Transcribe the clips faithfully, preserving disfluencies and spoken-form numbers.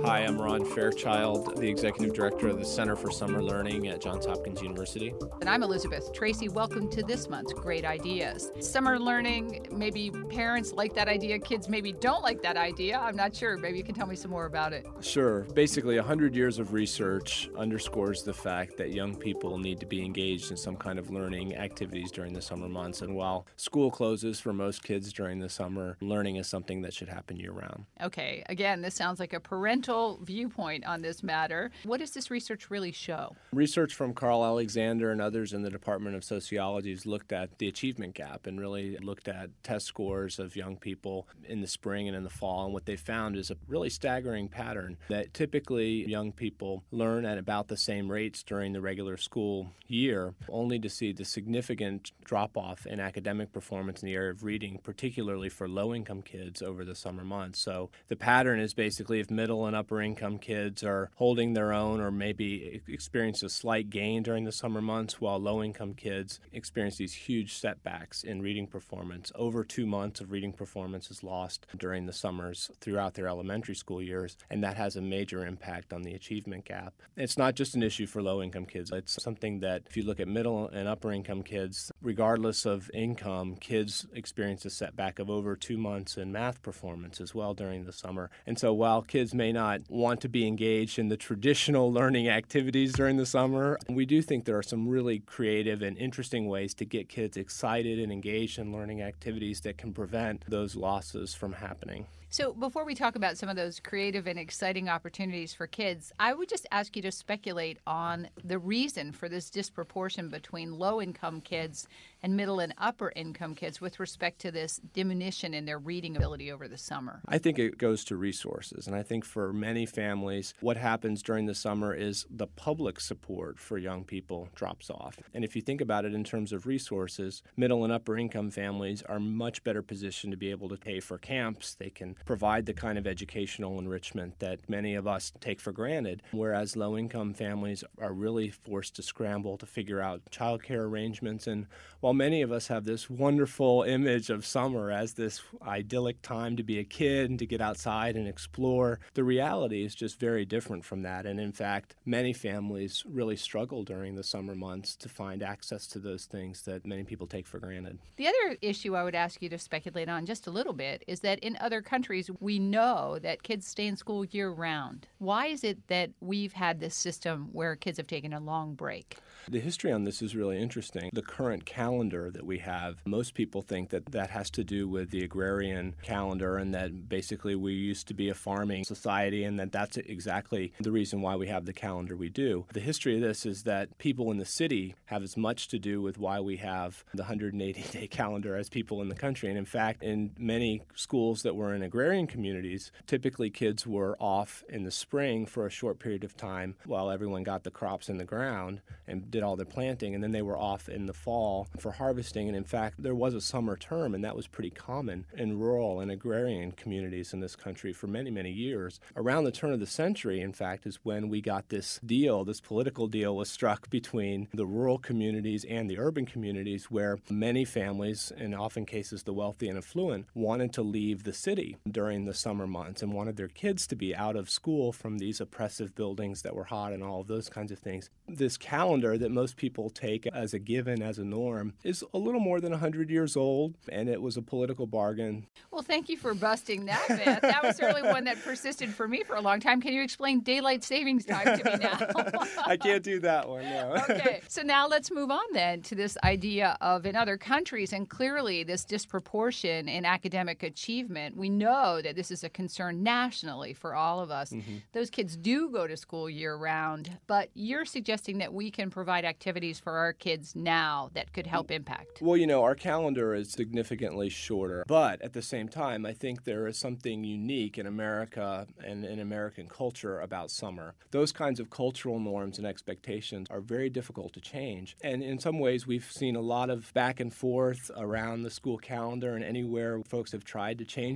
Hi, I'm Ron Fairchild, the Executive Director of the Center for Summer Learning at Johns Hopkins University. And I'm Elizabeth Tracy. Welcome to this month's Great Ideas. Summer learning, maybe parents like that idea, kids maybe don't like that idea. I'm not sure. Maybe you can tell me some more about it. Sure. Basically, one hundred years of research underscores the fact that young people need to be engaged in some kind of learning activities during the summer months. And while school closes for most kids during the summer, learning is something that should happen year-round. Okay. Again, this sounds like a parental viewpoint on this matter. What does this research really show? Research from Carl Alexander and others in the Department of Sociology has looked at the achievement gap and really looked at test scores of young people in the spring and in the fall. And what they found is a really staggering pattern that typically young people learn at about the same rates during the regular school year, only to see the significant drop-off in academic performance in the area of reading, particularly for low-income kids over the summer months. So the pattern is basically if middle and upper income kids are holding their own or maybe experience a slight gain during the summer months, while low-income kids experience these huge setbacks in reading performance. Over two months of reading performance is lost during the summers throughout their elementary school years, and that has a major impact on the achievement gap. It's not just an issue for low-income kids. It's something that if you look at middle and upper-income kids, regardless of income, kids experience a setback of over two months in math performance as well during the summer. And so while kids may not want to be engaged in the traditional learning activities during the summer, we do think there are some really creative and interesting ways to get kids excited and engaged in learning activities that can prevent those losses from happening. So before we talk about some of those creative and exciting opportunities for kids, I would just ask you to speculate on the reason for this disproportion between low-income kids and middle and upper-income kids with respect to this diminution in their reading ability over the summer. I think it goes to resources. And I think for many families, what happens during the summer is the public support for young people drops off. And if you think about it in terms of resources, middle and upper-income families are much better positioned to be able to pay for camps. They can provide the kind of educational enrichment that many of us take for granted, whereas low-income families are really forced to scramble to figure out childcare arrangements. And while many of us have this wonderful image of summer as this idyllic time to be a kid and to get outside and explore, the reality is just very different from that. And in fact, many families really struggle during the summer months to find access to those things that many people take for granted. The other issue I would ask you to speculate on just a little bit is that in other countries, we know that kids stay in school year-round. Why is it that we've had this system where kids have taken a long break? The history on this is really interesting. The current calendar that we have, most people think that that has to do with the agrarian calendar and that basically we used to be a farming society and that that's exactly the reason why we have the calendar we do. The history of this is that people in the city have as much to do with why we have the one hundred eighty day calendar as people in the country. And in fact, in many schools that were in agrarian communities, typically kids were off in the spring for a short period of time while everyone got the crops in the ground and did all their planting, and then they were off in the fall for harvesting. And in fact, there was a summer term, and that was pretty common in rural and agrarian communities in this country for many, many years. Around the turn of the century, in fact, is when we got this deal, this political deal was struck between the rural communities and the urban communities where many families, in often cases the wealthy and affluent, wanted to leave the city during the summer months and wanted their kids to be out of school from these oppressive buildings that were hot and all of those kinds of things. This calendar that most people take as a given, as a norm, is a little more than one hundred years old, and it was a political bargain. Well, thank you for busting that myth. That was certainly one that persisted for me for a long time. Can you explain daylight savings time to me now? I can't do that one, no. Okay, so now let's move on then to this idea of in other countries, and clearly this disproportion in academic achievement. We know that this is a concern nationally for all of us. Mm-hmm. Those kids do go to school year-round, but you're suggesting that we can provide activities for our kids now that could help impact. Well, you know, our calendar is significantly shorter, but at the same time, I think there is something unique in America and in American culture about summer. Those kinds of cultural norms and expectations are very difficult to change. And in some ways, we've seen a lot of back and forth around the school calendar, and anywhere folks have tried to change the school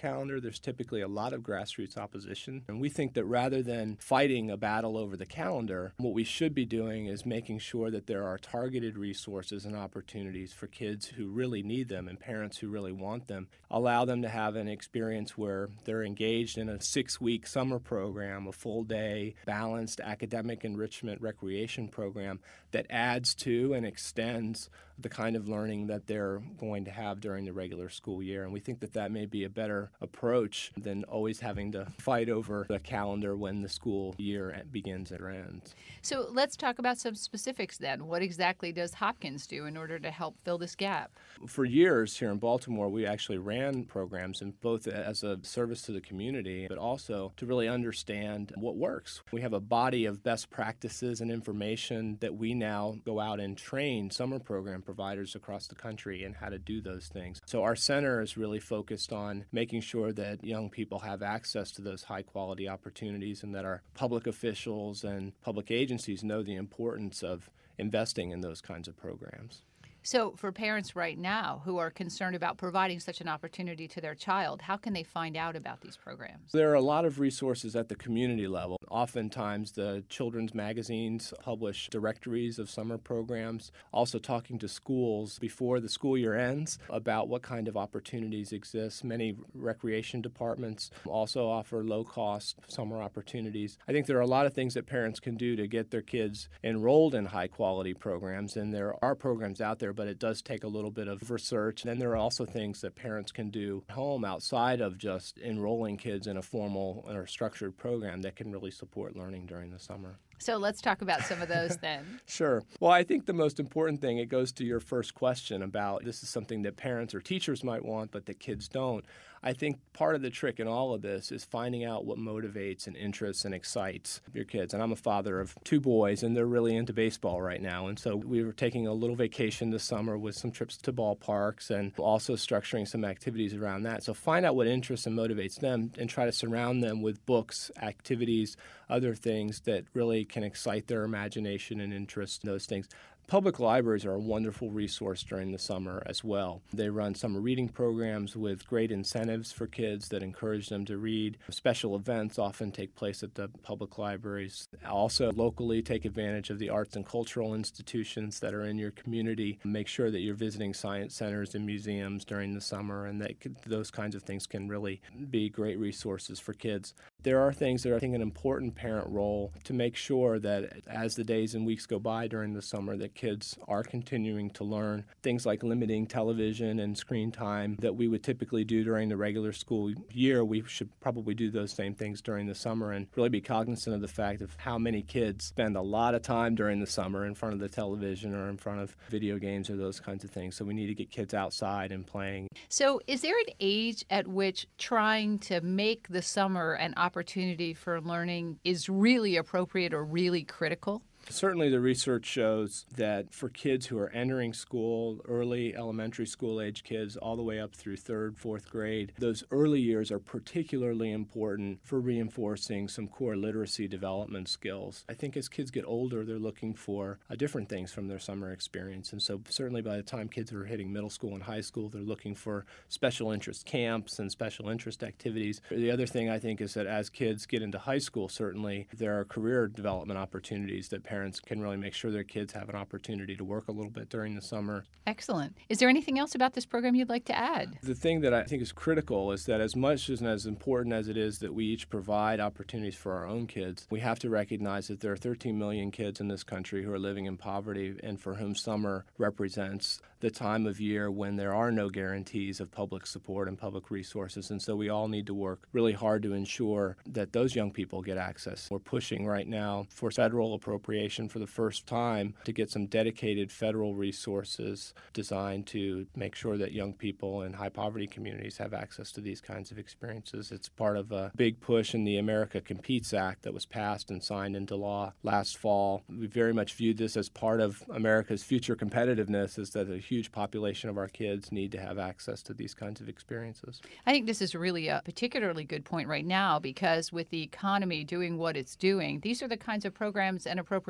calendar, there's typically a lot of grassroots opposition. And we think that rather than fighting a battle over the calendar, what we should be doing is making sure that there are targeted resources and opportunities for kids who really need them and parents who really want them. Allow them to have an experience where they're engaged in a six-week summer program, a full-day, balanced academic enrichment recreation program that adds to and extends the kind of learning that they're going to have during the regular school year. And we think that that may be a better approach than always having to fight over the calendar when the school year begins or ends. So let's talk about some specifics then. What exactly does Hopkins do in order to help fill this gap? For years here in Baltimore, we actually ran programs, and both as a service to the community, but also to really understand what works. We have a body of best practices and information that we now go out and train summer program providers across the country in how to do those things. So our center is really focused on making sure that young people have access to those high-quality opportunities and that our public officials and public agencies know the importance of investing in those kinds of programs. So for parents right now who are concerned about providing such an opportunity to their child, how can they find out about these programs? There are a lot of resources at the community level. Oftentimes the children's magazines publish directories of summer programs, also talking to schools before the school year ends about what kind of opportunities exist. Many recreation departments also offer low-cost summer opportunities. I think there are a lot of things that parents can do to get their kids enrolled in high-quality programs, and there are programs out there, but it does take a little bit of research. And then there are also things that parents can do at home outside of just enrolling kids in a formal or structured program that can really support learning during the summer. So let's talk about some of those then. Sure. Well, I think the most important thing, it goes to your first question about this is something that parents or teachers might want, but that kids don't. I think part of the trick in all of this is finding out what motivates and interests and excites your kids. And I'm a father of two boys, and they're really into baseball right now. And so we were taking a little vacation this summer with some trips to ballparks and also structuring some activities around that. So find out what interests and motivates them and try to surround them with books, activities, other things that really can excite their imagination and interest in those things. Public libraries are a wonderful resource during the summer as well. They run summer reading programs with great incentives for kids that encourage them to read. Special events often take place at the public libraries. Also, locally, take advantage of the arts and cultural institutions that are in your community. Make sure that you're visiting science centers and museums during the summer, and that those kinds of things can really be great resources for kids. There are things that are, I think, an important parent role to make sure that as the days and weeks go by during the summer, that kids are continuing to learn things like limiting television and screen time that we would typically do during the regular school year. We should probably do those same things during the summer and really be cognizant of the fact of how many kids spend a lot of time during the summer in front of the television or in front of video games or those kinds of things. So we need to get kids outside and playing. So is there an age at which trying to make the summer an opportunity for learning is really appropriate or really critical? Certainly the research shows that for kids who are entering school, early elementary school age kids, all the way up through third, fourth grade, those early years are particularly important for reinforcing some core literacy development skills. I think as kids get older, they're looking for uh, different things from their summer experience. And so certainly by the time kids are hitting middle school and high school, they're looking for special interest camps and special interest activities. The other thing I think is that as kids get into high school, certainly there are career development opportunities that parents can really make sure their kids have an opportunity to work a little bit during the summer. Excellent. Is there anything else about this program you'd like to add? The thing that I think is critical is that as much and as important as it is that we each provide opportunities for our own kids, we have to recognize that there are thirteen million kids in this country who are living in poverty and for whom summer represents the time of year when there are no guarantees of public support and public resources. And so we all need to work really hard to ensure that those young people get access. We're pushing right now for federal appropriation for the first time to get some dedicated federal resources designed to make sure that young people in high poverty communities have access to these kinds of experiences. It's part of a big push in the America Competes Act that was passed and signed into law last fall. We very much viewed this as part of America's future competitiveness, is that a huge population of our kids need to have access to these kinds of experiences. I think this is really a particularly good point right now because with the economy doing what it's doing, these are the kinds of programs and appropriate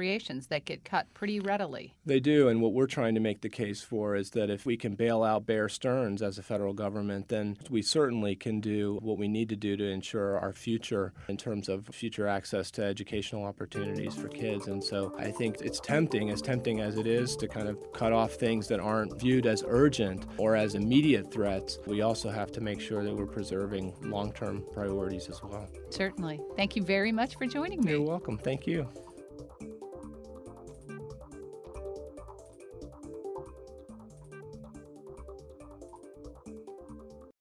appropriations that get cut pretty readily. They do, and what we're trying to make the case for is that if we can bail out Bear Stearns as a federal government, then we certainly can do what we need to do to ensure our future in terms of future access to educational opportunities for kids. And so I think it's tempting, as tempting as it is, to kind of cut off things that aren't viewed as urgent or as immediate threats. We also have to make sure that we're preserving long-term priorities as well. Certainly. Thank you very much for joining me. You're welcome. Thank you.